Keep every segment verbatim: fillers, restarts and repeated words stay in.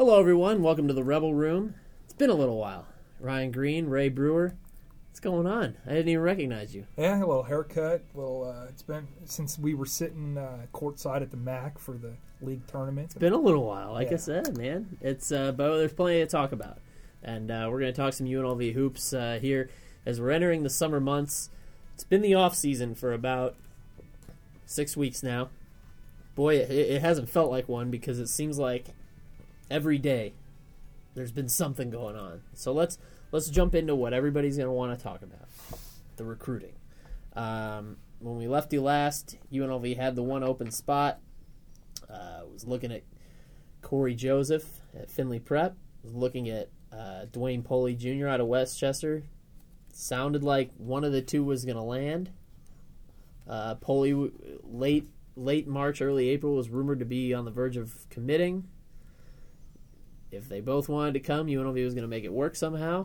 Hello, everyone. Welcome to the Rebel Room. It's been a little while. Ryan Green, Ray Brewer. What's going on? I didn't even recognize you. Yeah, a little haircut. A little. Uh, it's been since we were sitting uh, courtside at the M A C for the league tournament. It's been a little while, like yeah. I said, man. It's uh, but there's plenty to talk about, and uh, we're going to talk some U N L V hoops uh, here as we're entering the summer months. It's been the off season for about six weeks now. Boy, it, it hasn't felt like one because it seems like every day there's been something going on. So let's let's jump into what everybody's going to want to talk about, the recruiting. Um, when we left you last, U N L V had the one open spot. Uh, was looking at Corey Joseph at Findlay Prep. Was looking at uh, Dwayne Poley Junior out of Westchester. Sounded like one of the two was going to land. Uh, Poley, late late March, early April, was rumored to be on the verge of committing. If they both wanted to come, U N L V was going to make it work somehow.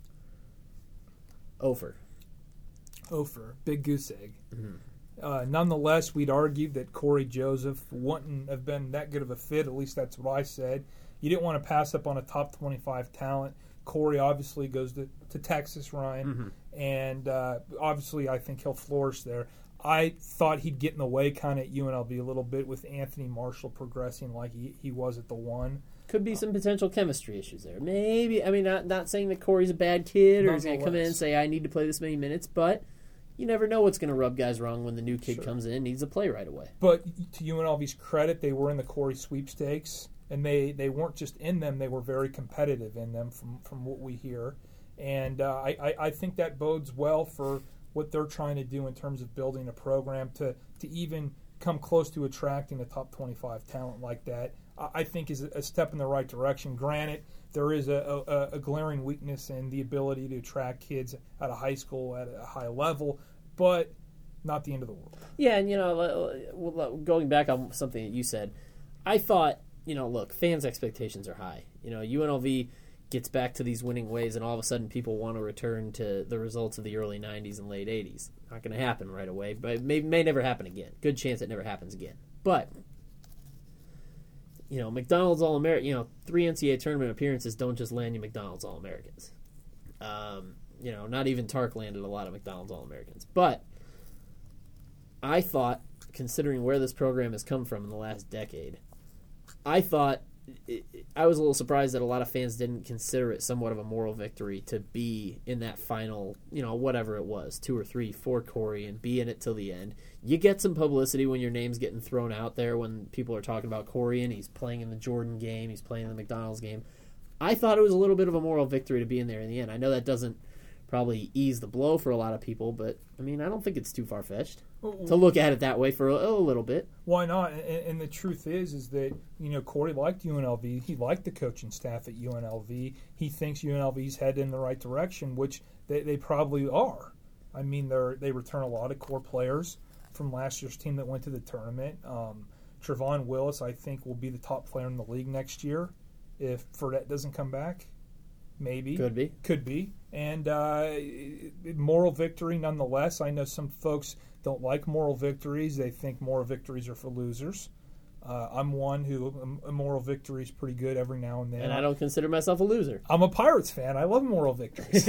Ofer. Ofer, big goose egg. Mm-hmm. Uh, nonetheless, we'd argued that Corey Joseph wouldn't have been that good of a fit. At least that's what I said. You didn't want to pass up on a top twenty-five talent. Corey obviously goes to, to Texas, Ryan, Mm-hmm. and uh, obviously I think he'll flourish there. I thought he'd get in the way kind of at U N L V a little bit with Anthony Marshall progressing like he, he was at the one. Could be some potential chemistry issues there. Maybe. I mean, not not saying that Corey's a bad kid or he's going to come in and say, I need to play this many minutes, but you never know what's going to rub guys wrong when the new kid Sure. comes in and needs to play right away. But to U N L V's credit, they were in the Corey sweepstakes, and they, they weren't just in them, they were very competitive in them from, from what we hear. And uh, I, I, I think that bodes well for what they're trying to do in terms of building a program to, to even come close to attracting a top twenty-five talent like that. I think is a step in the right direction. Granted, there is a, a, a glaring weakness in the ability to attract kids out of high school at a high level, but not the end of the world. Yeah, and, you know, going back on something that you said, I thought, you know, look, fans' expectations are high. You know, U N L V gets back to these winning ways, and all of a sudden people want to return to the results of the early nineties and late eighties. Not going to happen right away, but it may, may never happen again. Good chance it never happens again. But you know, McDonald's All-American, you know, three N C A A tournament appearances don't just land you McDonald's All-Americans. Um, you know, not even Tark landed a lot of McDonald's All-Americans. But I thought, considering where this program has come from in the last decade, I thought, it, I was a little surprised that a lot of fans didn't consider it somewhat of a moral victory to be in that final, you know, whatever it was, two or three for Corey and be in it till the end. You get some publicity when your name's getting thrown out there when people are talking about Corey and he's playing in the Jordan game, he's playing in the McDonald's game. I thought it was a little bit of a moral victory to be in there in the end. I know that doesn't probably ease the blow for a lot of people, but, I mean, I don't think it's too far-fetched to look at it that way for a, a little bit. Why not? And, and the truth is, is that, you know, Corey liked U N L V. He liked the coaching staff at U N L V. He thinks U N L V's headed in the right direction, which they, they probably are. I mean, they they return a lot of core players from last year's team that went to the tournament. Um, Trevon Willis, I think, will be the top player in the league next year if Fredette doesn't come back. Maybe. Could be. Could be. And uh, moral victory nonetheless. I know some folks don't like moral victories. They think moral victories are for losers. Uh, I'm one who a moral victory is pretty good every now and then. And I don't consider myself a loser. I'm a Pirates fan. I love moral victories.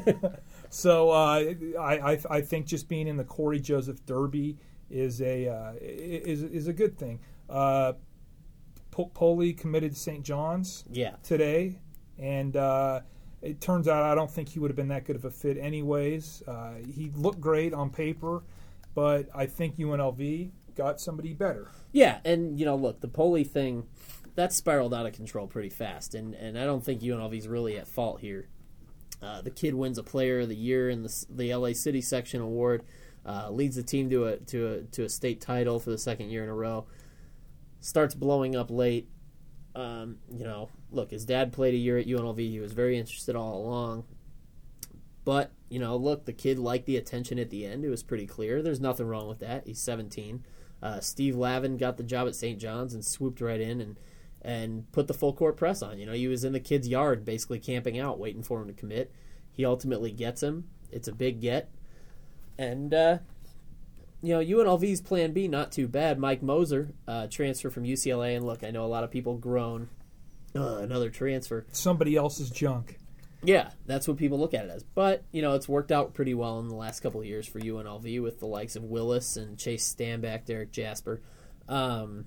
so uh, I, I I think just being in the Corey Joseph Derby is a uh, is is a good thing. Uh, Poley committed to Saint John's yeah. today, and uh, it turns out I don't think he would have been that good of a fit anyways. Uh, he looked great on paper, but I think U N L V got somebody better. Yeah, and, you know, look, the Poley thing, that spiraled out of control pretty fast, and, and I don't think U N L V's really at fault here. Uh, the kid wins a Player of the Year in the the L A City Section Award, uh, leads the team to a to a to a state title for the second year in a row. Starts blowing up late. Um, you know, look, his dad played a year at U N L V. He was very interested all along. But, you know, look, the kid liked the attention at the end. It was pretty clear. There's nothing wrong with that. He's seventeen. Uh, Steve Lavin got the job at Saint John's and swooped right in and and put the full court press on. You know, he was in the kid's yard basically camping out, waiting for him to commit. He ultimately gets him. It's a big get. And, uh, you know, U N L V's plan B, not too bad. Mike Moser, uh, transfer from U C L A. And look, I know a lot of people groan uh, another transfer. Somebody else's junk. Yeah, that's what people look at it as. But, you know, it's worked out pretty well in the last couple of years for U N L V with the likes of Willis and Chase Stanback, Derek Jasper. Um,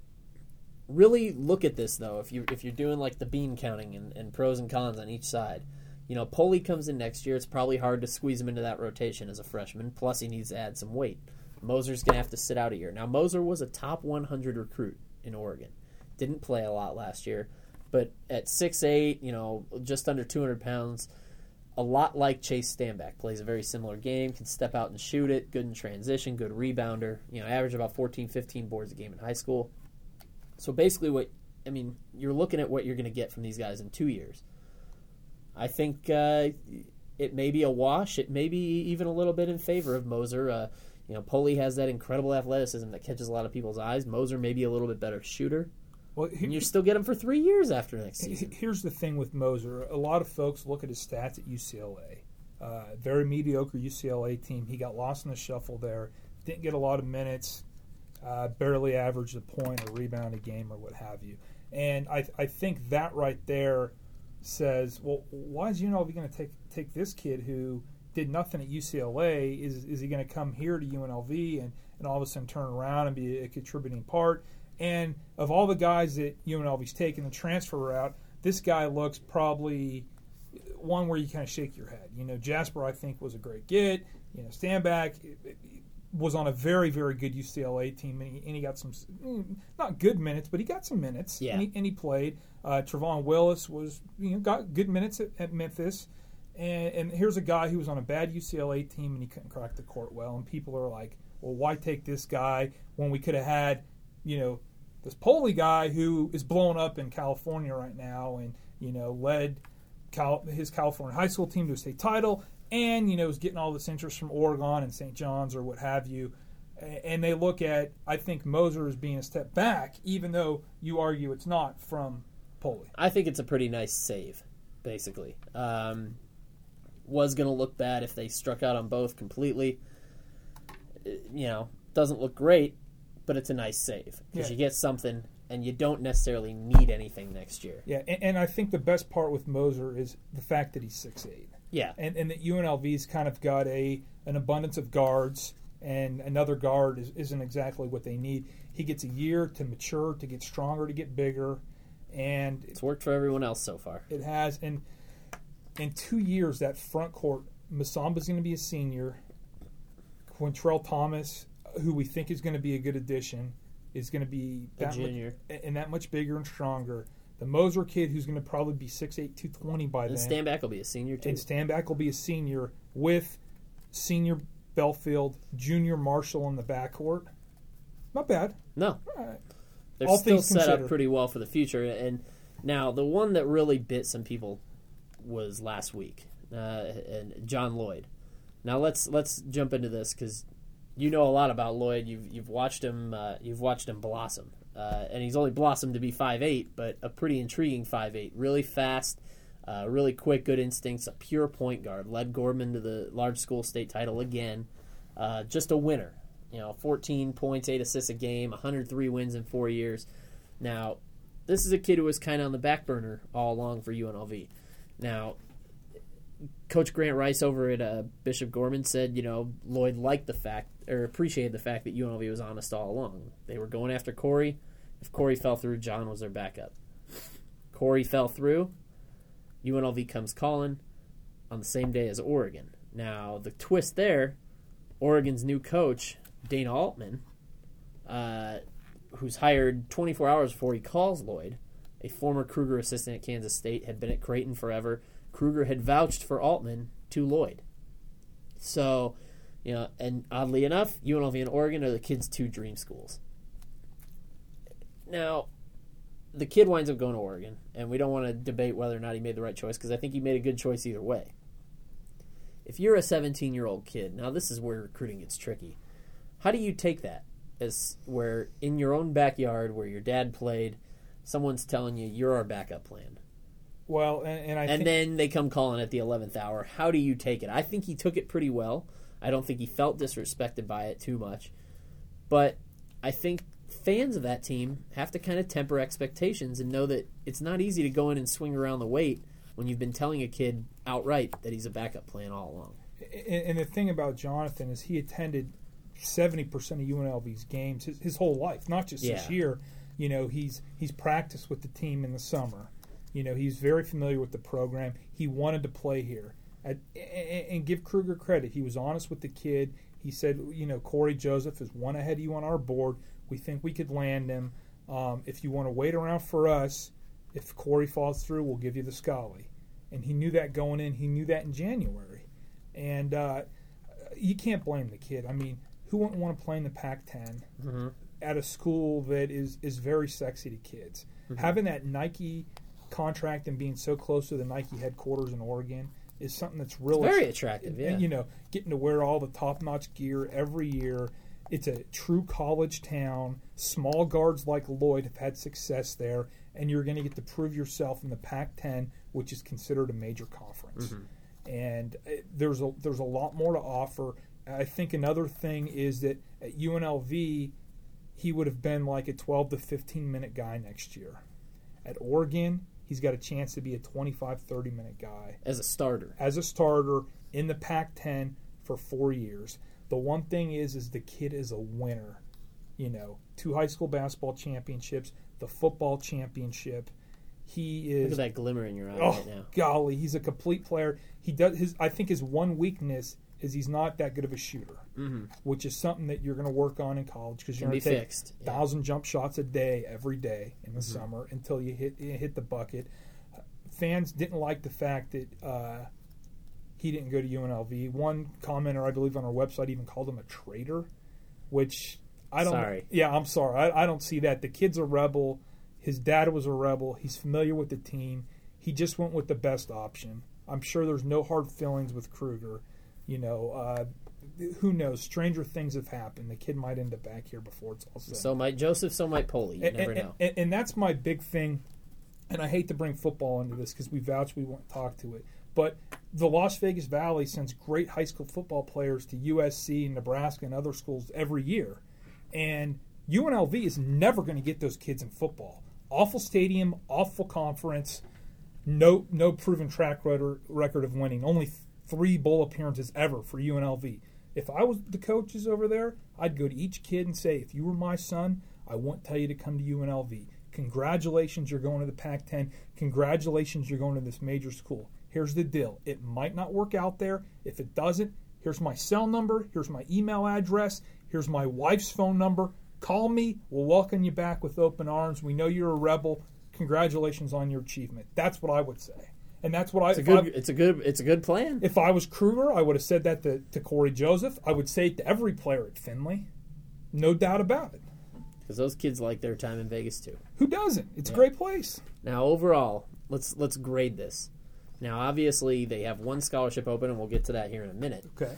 really look at this, though, if, you, if you're doing like the bean counting and, and pros and cons on each side. You know, Poli comes in next year. It's probably hard to squeeze him into that rotation as a freshman. Plus, he needs to add some weight. Moser's going to have to sit out a year. Now, Moser was a top one hundred recruit in Oregon. Didn't play a lot last year. But at six eight, you know, just under two hundred pounds, a lot like Chase Stanback. Plays a very similar game, can step out and shoot it, good in transition, good rebounder. You know, average about fourteen, fifteen boards a game in high school. So basically what, I mean, you're looking at what you're going to get from these guys in two years. I think uh, it may be a wash. It may be even a little bit in favor of Moser. Uh, you know, Poli has that incredible athleticism that catches a lot of people's eyes. Moser may be a little bit better shooter. Well, he, and you still get him for three years after next season. Here's the thing with Moser. A lot of folks look at his stats at U C L A. Uh, very mediocre U C L A team. He got lost in the shuffle there. Didn't get a lot of minutes. Uh, barely averaged a point or rebound a game or what have you. And I, I think that right there says, well, why is U N L V going to take take this kid who did nothing at U C L A? Is is he going to come here to U N L V and, and all of a sudden turn around and be a contributing part? And of all the guys that U N L V's taken the transfer route, this guy looks probably one where you kind of shake your head. You know, Jasper, I think, was a great get. You know, Stanback was on a very, very good U C L A team, and he, and he got some, not good minutes, but he got some minutes, yeah. and, he, and he played. Uh, Trevon Willis was, you know, got good minutes at, at Memphis. And, and here's a guy who was on a bad U C L A team, and he couldn't crack the court well. And people are like, well, why take this guy when we could have had, you know, this Poli guy who is blowing up in California right now and, you know, led Cal- his California high school team to a state title and, you know, is getting all this interest from Oregon and Saint John's or what have you. And they look at, I think, Moser as being a step back, even though you argue it's not from Poli. I think it's a pretty nice save, basically. Um, was going to look bad if they struck out on both completely. You know, doesn't look great, but it's a nice save because yeah. you get something and you don't necessarily need anything next year. Yeah, and, and I think the best part with Moser is the fact that he's six eight. Yeah. And, and that U N L V's kind of got a an abundance of guards, and another guard is, isn't exactly what they need. He gets a year to mature, to get stronger, to get bigger. And it's worked for everyone else so far. It has. And in two years, that front court, Masamba's going to be a senior. Quintrell Thomas, who we think is going to be a good addition, is going to be a that junior. Much, and that much bigger and stronger. The Moser kid, who's going to probably be six eight, two twenty by and then. And Stanback will be a senior, too. And Stanback will be a senior with senior Belfield, junior Marshall in the backcourt. Not bad. No. All right. They're All still things set considered. up pretty well for the future. And now, the one that really bit some people was last week, uh, and John Lloyd. Now let's let's jump into this because you know a lot about Lloyd. You've you've watched him uh, you've watched him blossom, uh, and he's only blossomed to be five eight, but a pretty intriguing five eight. Really fast, uh, really quick, good instincts. A pure point guard. Led Gorman to the large school state title again. Uh, just a winner. You know, fourteen points, eight assists a game, one hundred three wins in four years. Now, this is a kid who was kind of on the back burner all along for U N L V. Now, Coach Grant Rice over at uh, Bishop Gorman said, you know, Lloyd liked the fact, or appreciated the fact that U N L V was honest all along. They were going after Corey. If Corey fell through, John was their backup. Corey fell through. U N L V comes calling on the same day as Oregon. Now, the twist there, Oregon's new coach, Dana Altman, uh, who's hired twenty-four hours before he calls Lloyd, a former Kruger assistant at Kansas State, had been at Creighton forever. Kruger had vouched for Altman to Lloyd. So, you know, and oddly enough, U N L V and Oregon are the kid's two dream schools. Now, the kid winds up going to Oregon, and we don't want to debate whether or not he made the right choice, because I think he made a good choice either way. If you're a seventeen-year-old kid, now this is where recruiting gets tricky. How do you take that as where in your own backyard where your dad played, someone's telling you you're our backup plan? Well, and, and I and think, then they come calling at the eleventh hour. How do you take it? I think he took it pretty well. I don't think he felt disrespected by it too much. But I think fans of that team have to kind of temper expectations and know that it's not easy to go in and swing around the weight when you've been telling a kid outright that he's a backup plan all along. And, and the thing about Jonathan is he attended seventy percent of U N L V's games his, his whole life, not just Yeah. this year. You know, he's he's practiced with the team in the summer. You know, he's very familiar with the program. He wanted to play here. At, and, and give Kruger credit. He was honest with the kid. He said, you know, Corey Joseph is one ahead of you on our board. We think we could land him. Um, if you want to wait around for us, if Corey falls through, we'll give you the Scully. And he knew that going in. He knew that in January. And uh, you can't blame the kid. I mean, who wouldn't want to play in the Pac ten Mm-hmm. at a school that is, is very sexy to kids? Mm-hmm. Having that Nike contract and being so close to the Nike headquarters in Oregon is something that's really Very attractive, yeah. And, you know, getting to wear all the top-notch gear every year. It's a true college town. Small guards like Lloyd have had success there, and you're going to get to prove yourself in the Pac ten, which is considered a major conference. Mm-hmm. And uh, there's a there's a lot more to offer. I think another thing is that at U N L V, he would have been like a twelve to fifteen minute guy next year. At Oregon, he's got a chance to be a twenty-five, thirty minute guy As a starter. as a starter in the Pac ten for four years. The one thing is, is the kid is a winner. You know, two high school basketball championships, the football championship. He is. Look at that glimmer in your eye Oh, right now. golly, he's a complete player. He does his. I think his one weakness is he's not that good of a shooter, Mm-hmm. which is something that you're going to work on in college because you're Can going be to take fixed. Yeah. thousand jump shots a day every day in the Mm-hmm. summer until you hit you hit the bucket. Fans didn't like the fact that uh, he didn't go to U N L V. One commenter, I believe, on our website even called him a traitor, which I don't. Sorry. Yeah, I'm sorry. I, I don't see that. The kid's a rebel. His dad was a rebel. He's familiar with the team. He just went with the best option. I'm sure there's no hard feelings with Kruger. You know, uh, who knows? Stranger things have happened. The kid might end up back here before it's all said. So might Joseph, so might Poley. You and, never and, know. And, and that's my big thing. And I hate to bring football into this because we vouch we won't talk to it. But the Las Vegas Valley sends great high school football players to U S C, Nebraska, and other schools every year. And U N L V is never going to get those kids in football. Awful stadium, awful conference, no no proven track record record of winning. Only three bowl appearances ever for U N L V. If I was the coaches over there, I'd go to each kid and say, if you were my son, I won't tell you to come to U N L V. Congratulations, you're going to the Pac ten. Congratulations, you're going to this major school. Here's the deal. It might not work out there. If it doesn't, here's my cell number. Here's my email address. Here's my wife's phone number. Call me. We'll welcome you back with open arms. We know you're a rebel. Congratulations on your achievement. That's what I would say. And that's what I. It's a if good. I- It's a good. It's a good plan. If I was Kruger, I would have said that to, to Corey Joseph. I would say it to every player at Finley. No doubt about it. Because those kids like their time in Vegas too. Who doesn't? It's Yeah. a great place. Now, overall, let's let's grade this. Now, obviously, they have one scholarship open, and we'll get to that here in a minute. Okay.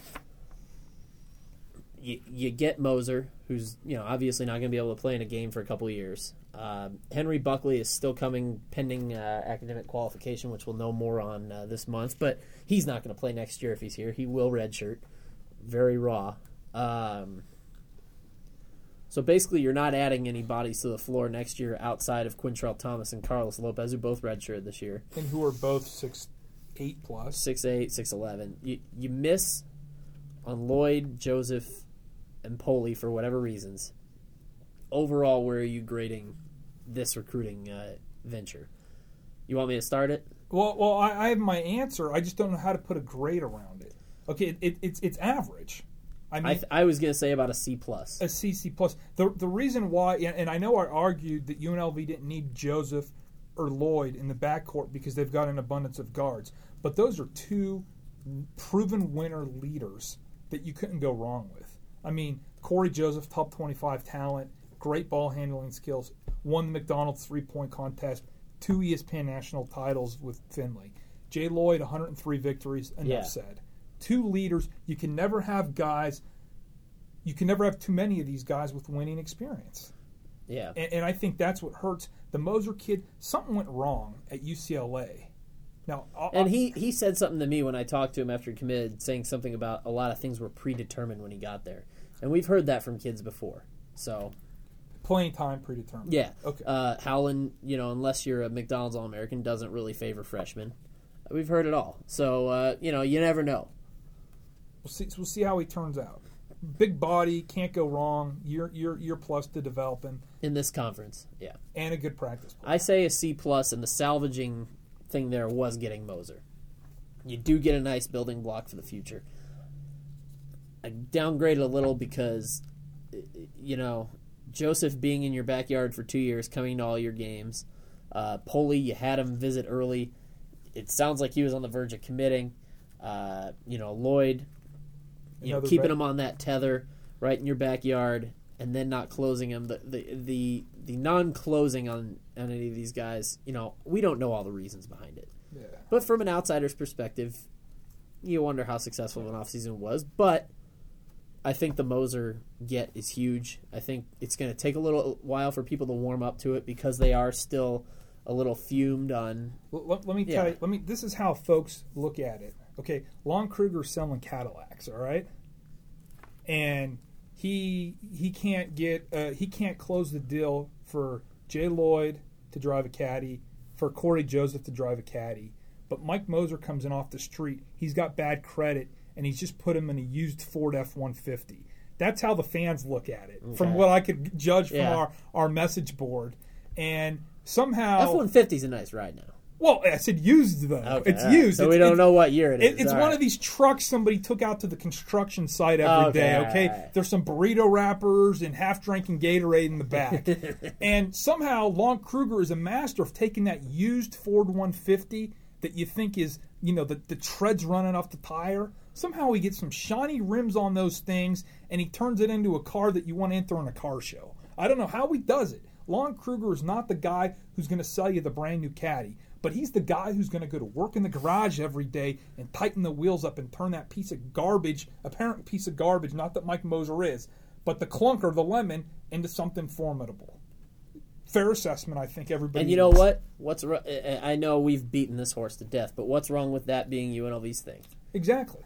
You, you get Moser, who's you know obviously not going to be able to play in a game for a couple of years. Uh, Henry Buckley is still coming pending uh, academic qualification, which we'll know more on uh, this month. But he's not going to play next year if he's here. He will redshirt. Very raw. Um, so basically, you're not adding any bodies to the floor next year outside of Quintrell Thomas and Carlos Lopez, who both redshirted this year. And who are both six eight plus. six eight, six eleven. You you miss on Lloyd, Joseph, and Poley for whatever reasons. Overall, where are you grading this recruiting uh, venture? You want me to start it? Well, well, I, I have my answer. I just don't know how to put a grade around it. Okay, it, it, it's it's average. I mean, I, th- I was going to say about a C plus. a C C plus. The the reason why, and I know I argued that U N L V didn't need Joseph or Lloyd in the backcourt because they've got an abundance of guards. But those are two proven winner leaders that you couldn't go wrong with. I mean, Corey Joseph, top twenty-five talent, great ball handling skills, won the McDonald's three-point contest, two E S P N national titles with Finley. Jay Lloyd, one hundred three victories, enough Yeah. said. Two leaders. You can never have guys, you can never have too many of these guys with winning experience. Yeah. And, and I think that's what hurts. The Moser kid, something went wrong at U C L A. Now, I'll, And he, he said something to me when I talked to him after he committed, saying something about a lot of things were predetermined when he got there. And we've heard that from kids before. So Playing time predetermined. Yeah. Okay. Uh, Howland, you know, unless you're a McDonald's All-American, doesn't really favor freshmen. We've heard it all. So, uh, you know, you never know. We'll see, we'll see how he turns out. Big body, can't go wrong. Year, year, year plus to develop him. In this conference, yeah. And a good practice player. I say a C plus, and the salvaging thing there was getting Moser. You do get a nice building block for the future. I downgraded a little because, you know, Joseph being in your backyard for two years, coming to all your games. Uh, Poli, you had him visit early. It sounds like he was on the verge of committing. Uh, you know, Lloyd, you know, keeping him on that tether right in your backyard, and then not closing him. The the the, the non-closing on, on any of these guys, you know, we don't know all the reasons behind it. Yeah. But from an outsider's perspective, you wonder how successful of an offseason was. But I think the Moser get is huge. I think it's going to take a little while for people to warm up to it because they are still a little fumed on. Let, let, let me yeah. tell you. Let me. This is how folks look at it. Okay, Lon Kruger's selling Cadillacs. All right, and he he can't get uh, he can't close the deal for Jay Lloyd to drive a caddy, for Corey Joseph to drive a caddy. But Mike Moser comes in off the street. He's got bad credit, and he's just put him in a used Ford F one fifty. That's how the fans look at it, okay. from what I could judge from yeah. our, our message board. And somehow F one fifty is a nice ride now. Well, I said used, though. Okay, it's right. used. So it's, we don't it's, know what year it is. It, it's all one right. of these trucks somebody took out to the construction site every okay, day. Okay, right. There's some burrito wrappers and half-drinking Gatorade in the back. And somehow Lon Kruger is a master of taking that used Ford one fifty that you think is, you know, the, the tread's running off the tire. Somehow he gets some shiny rims on those things, and he turns it into a car that you want to enter in a car show. I don't know how he does it. Lon Kruger is not the guy who's going to sell you the brand new caddy, but he's the guy who's going to go to work in the garage every day and tighten the wheels up and turn that piece of garbage, apparent piece of garbage, not that Mike Moser is, but the clunker, the lemon, into something formidable. Fair assessment, I think everybody. And you know needs. what? What's I know we've beaten this horse to death, but what's wrong with that being U N L V's thing? Exactly.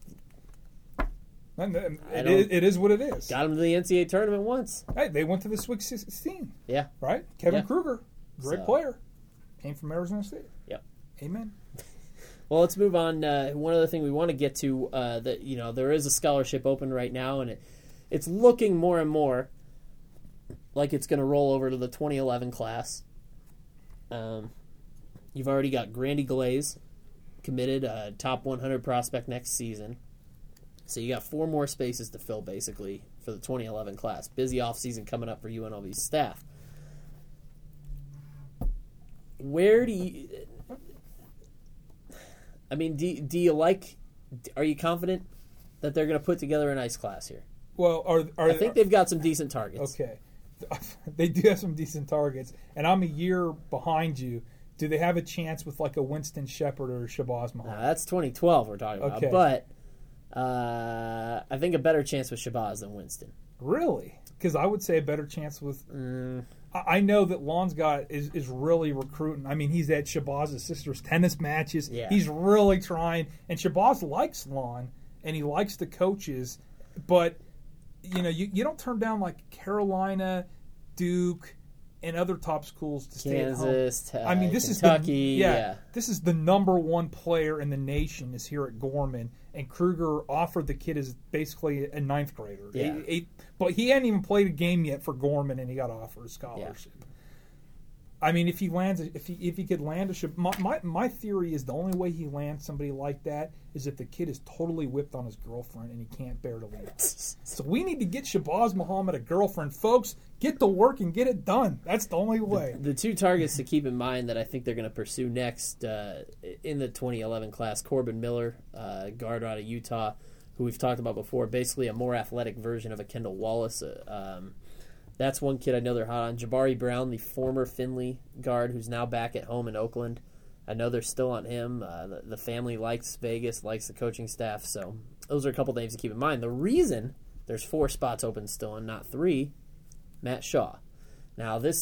And it, is, it is what it is. Got them to the N C double A tournament once. Hey, they went to the Sweet sixteen. Yeah. Right? Kevin yeah. Kruger, great so. player. Came from Arizona State. Yep. Amen. Well, let's move on. Uh, one other thing we want to get to, uh, that you know, there is a scholarship open right now, and it it's looking more and more like it's going to roll over to the twenty eleven class. Um, you've already got Grandy Glaze committed, uh, top one hundred prospect next season. So you got four more spaces to fill, basically, for the twenty eleven class. Busy offseason coming up for U N L V's staff. Where do you... I mean, do, do you like... Are you confident that they're going to put together a nice class here? Well, are, are I think they've got some decent targets. Okay. They do have some decent targets, and I'm a year behind you. Do they have a chance with like a Winston Shepard or a Shabazz Muhammad? Now, that's twenty twelve we're talking about. Okay. But uh, I think a better chance with Shabazz than Winston. Really? Because I would say a better chance with... Mm. I know that Lon's got is, is really recruiting. I mean, he's at Shabazz's sister's tennis matches. Yeah. He's really trying. And Shabazz likes Lon, and he likes the coaches. But, you know, you, you don't turn down like Carolina, Duke, and other top schools to stay Kansas, at home. I mean, this Kentucky, is the, yeah, yeah. This is the number one player in the nation is here at Gorman, and Kruger offered the kid as basically a ninth grader. Yeah. Eight, eight, but he hadn't even played a game yet for Gorman, and he got offered a scholarship. Yeah. I mean, if he lands, if he if he could land a my, my my theory is the only way he lands somebody like that is if the kid is totally whipped on his girlfriend and he can't bear to leave. So we need to get Shabazz Muhammad a girlfriend, folks. Get to work and get it done. That's the only way. The, the two targets to keep in mind that I think they're going to pursue next uh, in the twenty eleven class: Corbin Miller, uh, guard out of Utah, who we've talked about before. Basically, a more athletic version of a Kendall Wallace. Uh, um, That's one kid I know they're hot on. Jabari Brown, the former Finley guard who's now back at home in Oakland. I know they're still on him. Uh, the, the family likes Vegas, likes the coaching staff. So those are a couple names to keep in mind. The reason there's four spots open still and not three, Matt Shaw. Now this,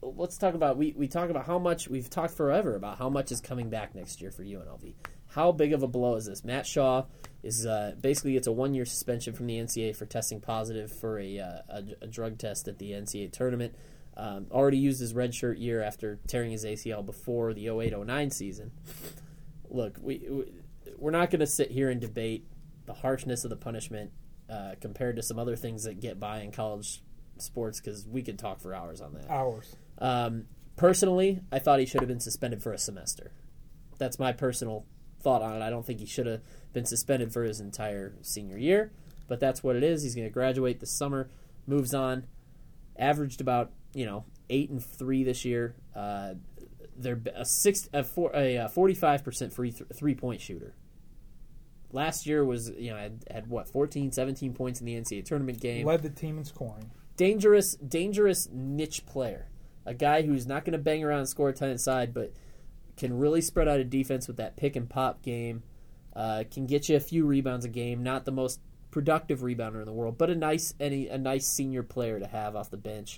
let's talk about we, we talk about how much we've talked forever about how much is coming back next year for U N L V. How big of a blow is this? Matt Shaw is uh, basically gets a one year suspension from the N C A A for testing positive for a uh, a, a drug test at the N C A A tournament. Um, already used his redshirt year after tearing his A C L before the oh eight oh nine season. Look, we, we we're not going to sit here and debate the harshness of the punishment uh, compared to some other things that get by in college sports, because we could talk for hours on that. Hours. Um, personally, I thought he should have been suspended for a semester. That's my personal thought on it. I don't think he should have been suspended for his entire senior year, but that's what it is. He's going to graduate this summer, moves on, averaged about, you know, eight and three this year. Uh, they're a six, a, four, a forty-five percent free th- three point shooter. Last year was, you know, had, had what, fourteen, seventeen points in the N C A A tournament game. Led the team in scoring. Dangerous, dangerous niche player. A guy who's not going to bang around and score a ton inside, but can really spread out a defense with that pick and pop game. Uh, can get you a few rebounds a game. Not the most productive rebounder in the world, but a nice, any a nice senior player to have off the bench.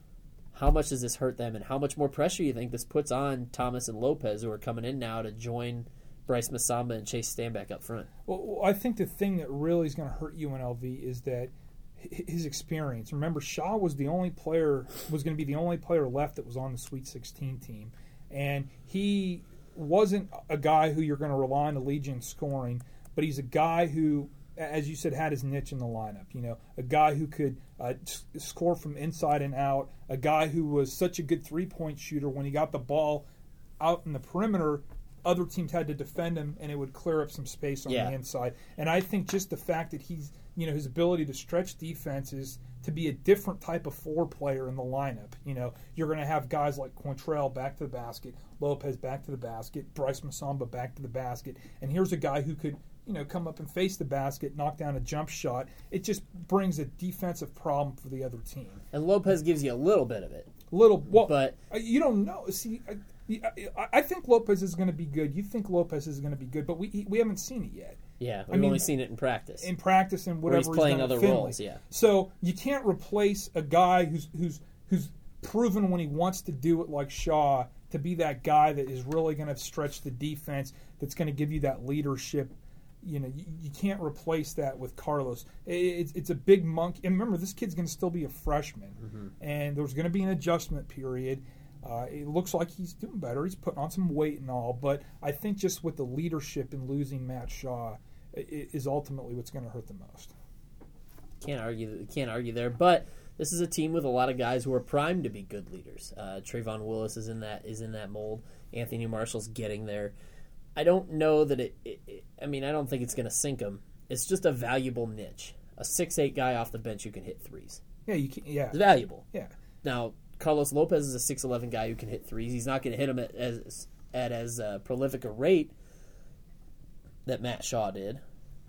How much does this hurt them, and how much more pressure you think this puts on Thomas and Lopez, who are coming in now to join Bryce Masamba and Chase Stanback up front? Well, I think the thing that really is going to hurt U N L V is that his experience. Remember, Shaw was the only player, was going to be the only player left that was on the Sweet sixteen team. And he wasn't a guy who you're going to rely on to lead you in scoring, but he's a guy who, as you said, had his niche in the lineup. You know, a guy who could uh, score from inside and out, a guy who was such a good three-point shooter. When he got the ball out in the perimeter, other teams had to defend him, and it would clear up some space on yeah. the inside. And I think just the fact that he's, you know, his ability to stretch defenses to be a different type of floor player in the lineup. You know, you're going to have guys like Quantrell back to the basket, Lopez back to the basket, Bryce Masamba back to the basket, and here's a guy who could, you know, come up and face the basket, knock down a jump shot. It just brings a defensive problem for the other team. And Lopez gives you a little bit of it. Little, well, but you don't know. See, I, I think Lopez is going to be good. You think Lopez is going to be good, but we we haven't seen it yet. Yeah, we've I mean, only seen it in practice. In practice and whatever he's playing he's done other at Finley. roles. Yeah. So you can't replace a guy who's who's who's proven when he wants to do it, like Shaw, to be that guy that is really going to stretch the defense. That's going to give you that leadership. You know, you, you can't replace that with Carlos. It, it's it's a big monkey. And remember, this kid's going to still be a freshman, mm-hmm. and there's going to be an adjustment period. Uh, it looks like he's doing better. He's putting on some weight and all, but I think just with the leadership in losing Matt Shaw is ultimately what's going to hurt the most. Can't argue. Can't argue there. But this is a team with a lot of guys who are primed to be good leaders. Uh, Trayvon Willis is in that is in that mold. Anthony Marshall's getting there. I don't know that it, it, it I mean, I don't think it's going to sink him. It's just a valuable niche. A six eight guy off the bench who can hit threes. Yeah, you can. Yeah, it's valuable. Yeah. Now, Carlos Lopez is a six eleven guy who can hit threes. He's not going to hit them at as at as uh, prolific a rate that Matt Shaw did.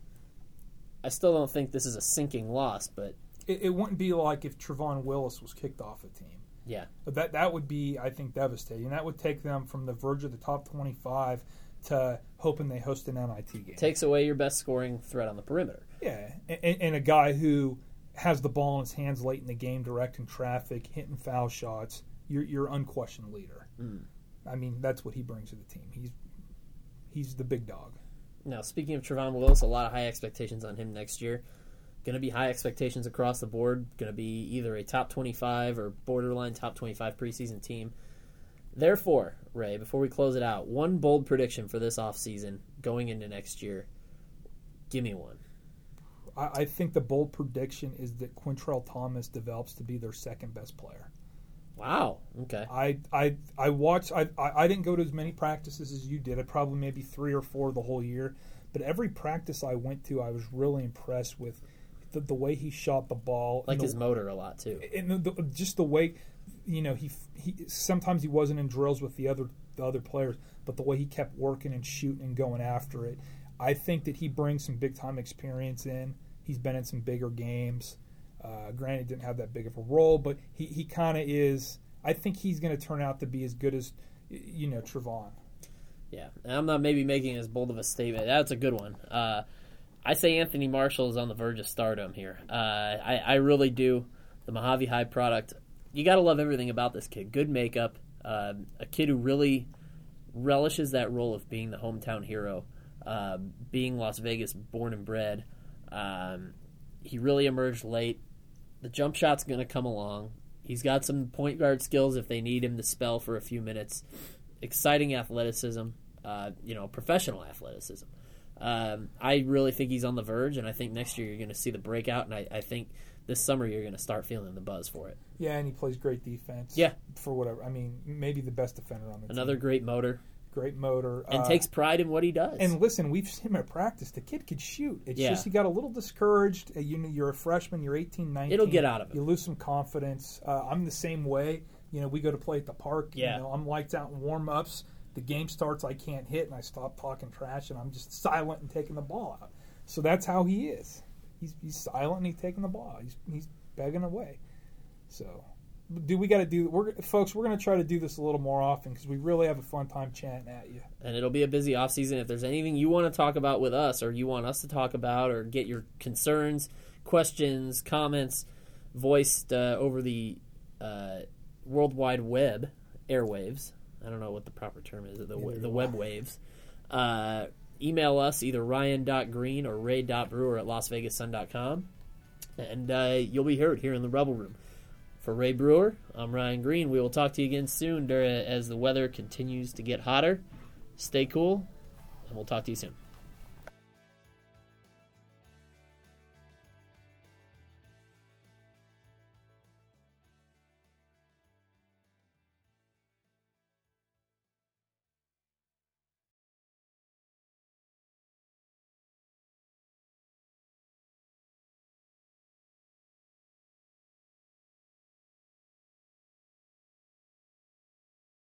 I still don't think this is a sinking loss, but it, it wouldn't be like if Trayvon Willis was kicked off the team. Yeah, but that that would be, I think, devastating. That would take them from the verge of the top twenty-five to hoping they host an N I T game. Takes away your best scoring threat on the perimeter. Yeah, and, and a guy who has the ball in his hands late in the game, directing traffic, hitting foul shots. You're you're unquestioned leader. Mm. I mean, that's what he brings to the team. He's he's the big dog. Now, speaking of Trayvon Willis, a lot of high expectations on him next year. Going to be high expectations across the board. Going to be either a top twenty-five or borderline top twenty-five preseason team. Therefore, Ray, before we close it out, one bold prediction for this offseason going into next year. Give me one. I, I think the bold prediction is that Quintrell Thomas develops to be their second best player. Wow. Okay. I I I watched. I, I I didn't go to as many practices as you did. I probably maybe three or four the whole year. But every practice I went to, I was really impressed with the, the way he shot the ball. Like the, his motor a lot too. And the, the, just the way, you know, he he sometimes he wasn't in drills with the other the other players, but the way he kept working and shooting and going after it. I think that he brings some big time experience in. He's been in some bigger games. Uh, granted, didn't have that big of a role, but he, he kind of is. I think he's going to turn out to be as good as, you know, Trayvon. Yeah, and I'm not maybe making as bold of a statement. That's a good one. Uh, I say Anthony Marshall is on the verge of stardom here. Uh, I, I really do. The Mojave High product, you got to love everything about this kid. Good makeup, uh, a kid who really relishes that role of being the hometown hero, uh, being Las Vegas born and bred. Um, he really emerged late. The jump shot's going to come along. He's got some point guard skills if they need him to spell for a few minutes. Exciting athleticism, uh, you know, professional athleticism. Um, I really think he's on the verge, and I think next year you're going to see the breakout, and I, I think this summer you're going to start feeling the buzz for it. Yeah, and he plays great defense. Yeah. For whatever. I mean, maybe the best defender on the Another team. great motor. Great motor. And uh, takes pride in what he does. And listen, we've seen him at practice. The kid could shoot. It's Yeah. just he got a little discouraged. Uh, You know, you're a freshman. You're eighteen, nineteen. It'll get out of him. You lose some confidence. Uh, I'm the same way. You know, we go to play at the park. Yeah. You know, I'm lights out in warm-ups. The game starts, I can't hit, and I stop talking trash, and I'm just silent and taking the ball out. So that's how he is. He's he's silent and he's taking the ball. He's he's begging away. So, do we got to do? We're folks. We're going to try to do this a little more often because we really have a fun time chatting at you. And it'll be a busy off season. If there's anything you want to talk about with us, or you want us to talk about, or get your concerns, questions, comments voiced uh, over the uh, World Wide Web airwaves. I don't know what the proper term is. The Neither the do web I. waves. Uh, email us either ryan dot green or ray dot brewer at las vegas sun dot com, and uh, you'll be heard here in the Rebel Room. For Ray Brewer, I'm Ryan Green. We will talk to you again soon during, as the weather continues to get hotter. Stay cool, and we'll talk to you soon.